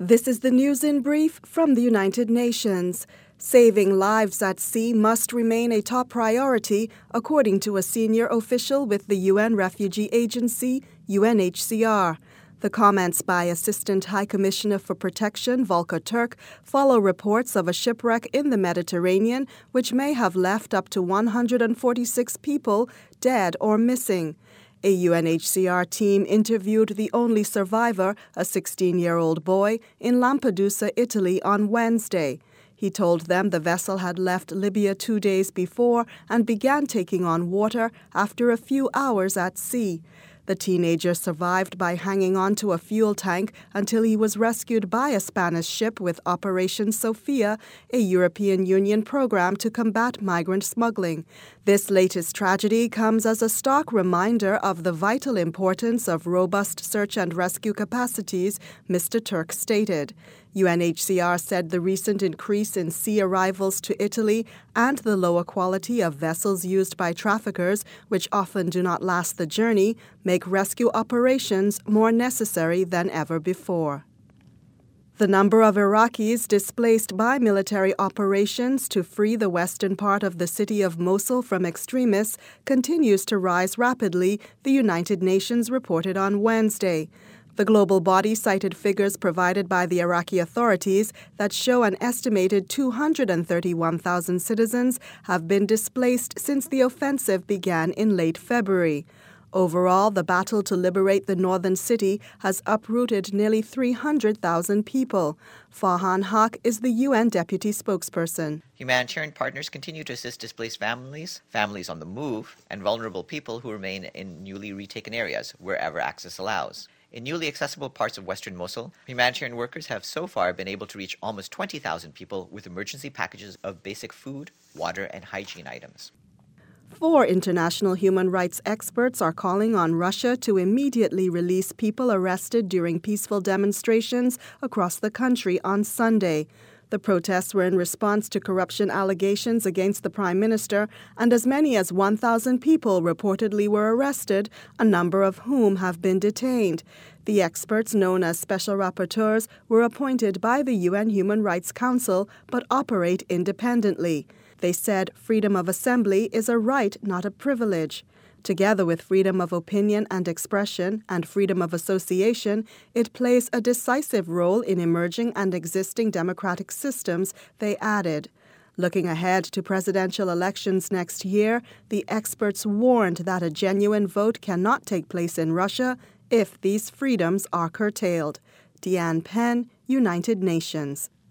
This is the news in brief from the United Nations. Saving lives at sea must remain a top priority, according to a senior official with the UN Refugee Agency, UNHCR. The comments by Assistant High Commissioner for Protection, Volker Turk, follow reports of a shipwreck in the Mediterranean which may have left up to 146 people dead or missing. A UNHCR team interviewed the only survivor, a 16-year-old boy, in Lampedusa, Italy on Wednesday. He told them the vessel had left Libya 2 days before and began taking on water after a few hours at sea. The teenager survived by hanging onto a fuel tank until he was rescued by a Spanish ship with Operation Sophia, a European Union program to combat migrant smuggling. This latest tragedy comes as a stark reminder of the vital importance of robust search and rescue capacities, Mr. Turk stated. UNHCR said the recent increase in sea arrivals to Italy and the lower quality of vessels used by traffickers, which often do not last the journey, make rescue operations more necessary than ever before. The number of Iraqis displaced by military operations to free the western part of the city of Mosul from extremists continues to rise rapidly, the United Nations reported on Wednesday. The global body cited figures provided by the Iraqi authorities that show an estimated 231,000 citizens have been displaced since the offensive began in late February. Overall, the battle to liberate the northern city has uprooted nearly 300,000 people. Farhan Haq is the UN deputy spokesperson. Humanitarian partners continue to assist displaced families, families on the move, and vulnerable people who remain in newly retaken areas, wherever access allows. In newly accessible parts of western Mosul, humanitarian workers have so far been able to reach almost 20,000 people with emergency packages of basic food, water, and hygiene items. 4 international human rights experts are calling on Russia to immediately release people arrested during peaceful demonstrations across the country on Sunday. The protests were in response to corruption allegations against the Prime Minister, and as many as 1,000 people reportedly were arrested, a number of whom have been detained. The experts, known as special rapporteurs, were appointed by the UN Human Rights Council but operate independently. They said freedom of assembly is a right, not a privilege. Together with freedom of opinion and expression and freedom of association, it plays a decisive role in emerging and existing democratic systems, they added. Looking ahead to presidential elections next year, the experts warned that a genuine vote cannot take place in Russia if these freedoms are curtailed. Deanne Penn, United Nations.